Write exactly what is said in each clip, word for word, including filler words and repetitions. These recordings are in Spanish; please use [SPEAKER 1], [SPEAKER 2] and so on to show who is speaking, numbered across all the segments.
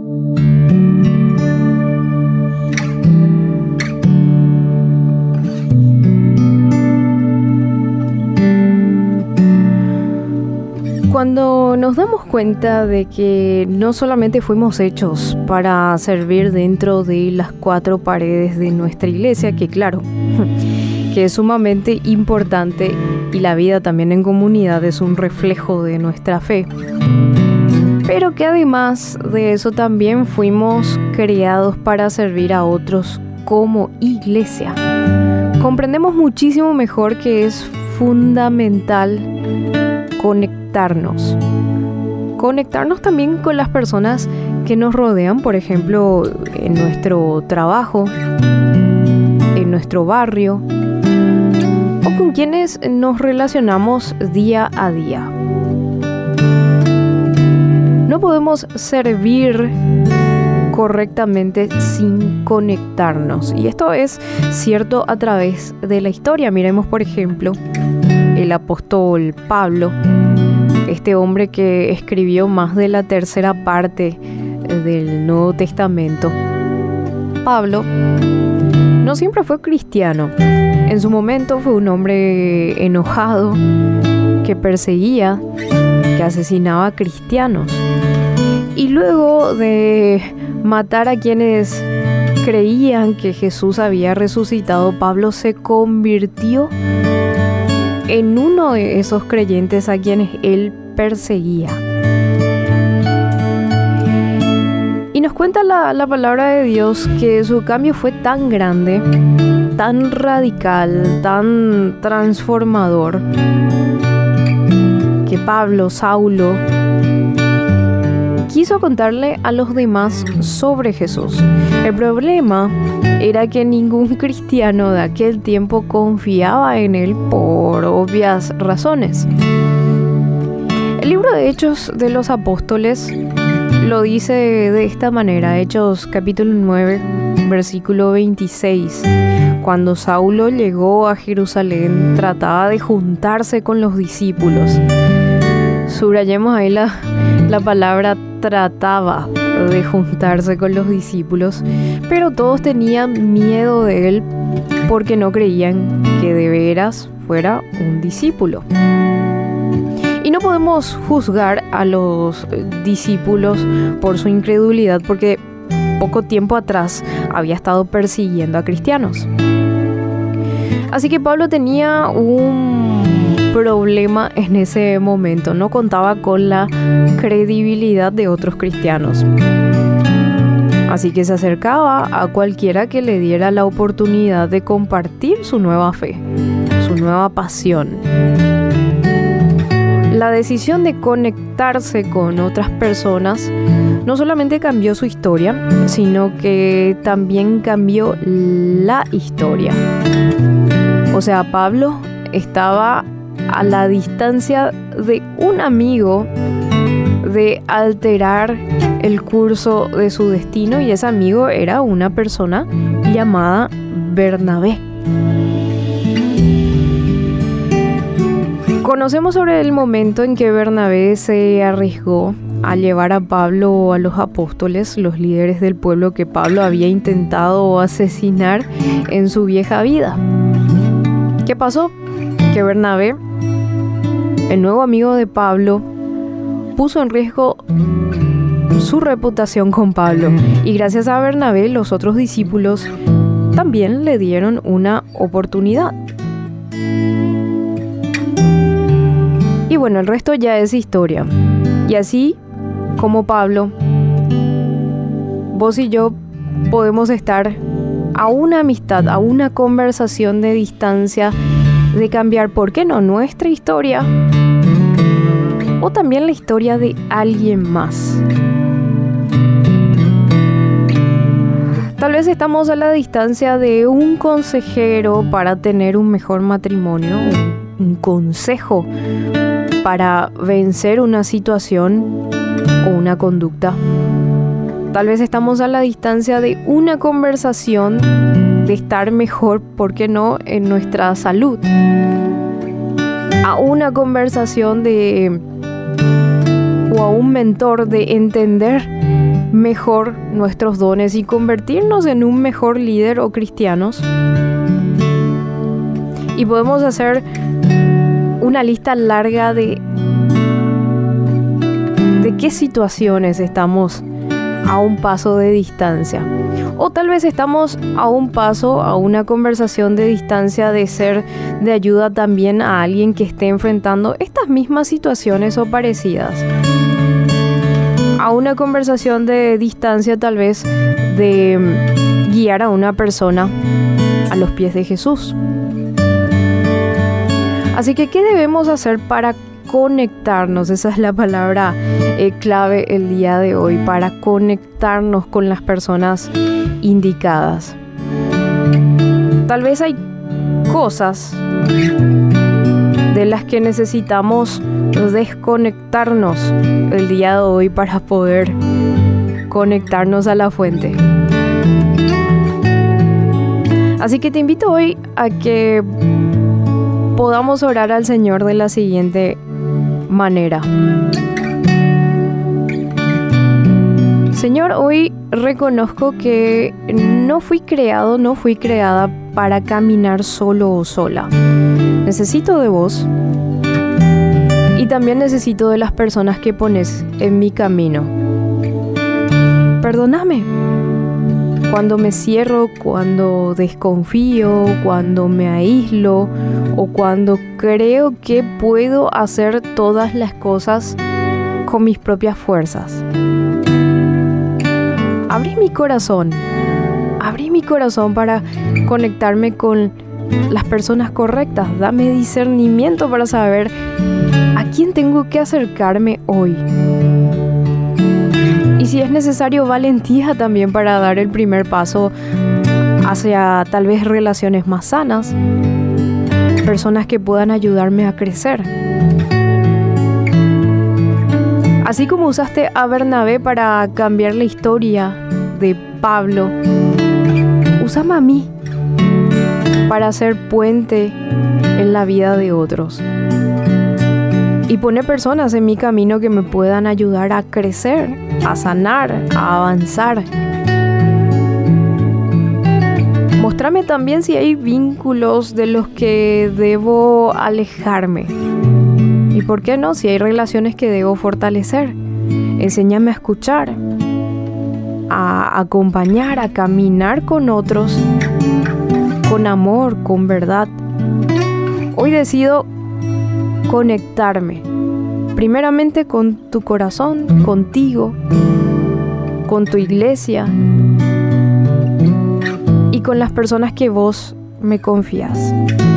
[SPEAKER 1] Cuando nos damos cuenta de que no solamente fuimos hechos para servir dentro de las cuatro paredes de nuestra iglesia, que claro, que es sumamente importante, y la vida también en comunidad es un reflejo de nuestra fe, pero que además de eso también fuimos creados para servir a otros como iglesia. Comprendemos muchísimo mejor que es fundamental conectarnos. Conectarnos también con las personas que nos rodean, por ejemplo, en nuestro trabajo, en nuestro barrio, o con quienes nos relacionamos día a día. No podemos servir correctamente sin conectarnos. Y esto es cierto a través de la historia. Miremos, por ejemplo, el apóstol Pablo, este hombre que escribió más de la tercera parte del Nuevo Testamento. Pablo no siempre fue cristiano. En su momento fue un hombre enojado, que perseguía, que asesinaba a cristianos. Y luego de matar a quienes creían que Jesús había resucitado, Pablo se convirtió en uno de esos creyentes a quienes él perseguía. Y nos cuenta la, la palabra de Dios que su cambio fue tan grande, tan radical, tan transformador, que Pablo, Saulo, quiso contarle a los demás sobre Jesús. El problema era que ningún cristiano de aquel tiempo confiaba en él por obvias razones. El libro de Hechos de los Apóstoles lo dice de esta manera, Hechos capítulo nueve, versículo veintiséis. Cuando Saulo llegó a Jerusalén, trataba de juntarse con los discípulos. Subrayemos ahí la, la palabra trataba de juntarse con los discípulos, pero todos tenían miedo de él porque no creían que de veras fuera un discípulo. Y no podemos juzgar a los discípulos por su incredulidad, porque poco tiempo atrás había estado persiguiendo a cristianos. Así que Pablo tenía un problema en ese momento, no contaba con la credibilidad de otros cristianos. Así que se acercaba a cualquiera que le diera la oportunidad de compartir su nueva fe, su nueva pasión. La decisión de conectarse con otras personas no solamente cambió su historia, sino que también cambió la historia. O sea, Pablo estaba a la distancia de un amigo de alterar el curso de su destino, y ese amigo era una persona llamada Bernabé. Conocemos sobre el momento en que Bernabé se arriesgó a llevar a Pablo a los apóstoles, los líderes del pueblo que Pablo había intentado asesinar en su vieja vida. ¿Qué pasó? Que Bernabé, el nuevo amigo de Pablo, puso en riesgo su reputación con Pablo, y gracias a Bernabé los otros discípulos también le dieron una oportunidad. Y bueno, el resto ya es historia. Y así como Pablo, vos y yo podemos estar a una amistad, a una conversación de distancia de cambiar, ¿por qué no?, nuestra historia o también la historia de alguien más. Tal vez estamos a la distancia de un consejero para tener un mejor matrimonio, un, un consejo para vencer una situación o una conducta. Tal vez estamos a la distancia de una conversación de estar mejor, ¿por qué no?, en nuestra salud. A una conversación de o a un mentor de entender mejor nuestros dones y convertirnos en un mejor líder o cristianos. Y podemos hacer una lista larga de, de qué situaciones estamos a un paso de distancia. O tal vez estamos a un paso, a una conversación de distancia de ser de ayuda también a alguien que esté enfrentando estas mismas situaciones o parecidas. A una conversación de distancia tal vez de guiar a una persona a los pies de Jesús. Así que, ¿qué debemos hacer para conectarnos? Esa es la palabra eh, clave el día de hoy, para conectarnos con las personas indicadas. Tal vez hay cosas de las que necesitamos desconectarnos el día de hoy para poder conectarnos a la fuente. Así que te invito hoy a que podamos orar al Señor de la siguiente manera. Señor, hoy reconozco que no fui creado, no fui creada para caminar solo o sola. Necesito de vos y también necesito de las personas que pones en mi camino. Perdóname cuando me cierro, cuando desconfío, cuando me aíslo o cuando creo que puedo hacer todas las cosas con mis propias fuerzas. Abrí mi corazón, abrí mi corazón para conectarme con las personas correctas. Dame discernimiento para saber a quién tengo que acercarme hoy. Y si es necesario, valentía también para dar el primer paso hacia tal vez relaciones más sanas, personas que puedan ayudarme a crecer. Así como usaste a Bernabé para cambiar la historia de Pablo, úsame a mí para ser puente en la vida de otros. Y pone personas en mi camino que me puedan ayudar a crecer, a sanar, a avanzar. Móstrame también si hay vínculos de los que debo alejarme. Y por qué no, si hay relaciones que debo fortalecer. Enséñame a escuchar, a acompañar, a caminar con otros, con amor, con verdad. Hoy decido conectarme, primeramente con tu corazón, contigo, con tu iglesia y con las personas que vos me confías.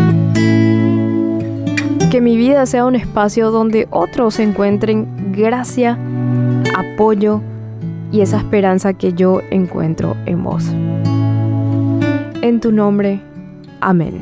[SPEAKER 1] Que mi vida sea un espacio donde otros encuentren gracia, apoyo y esa esperanza que yo encuentro en vos. En tu nombre, amén.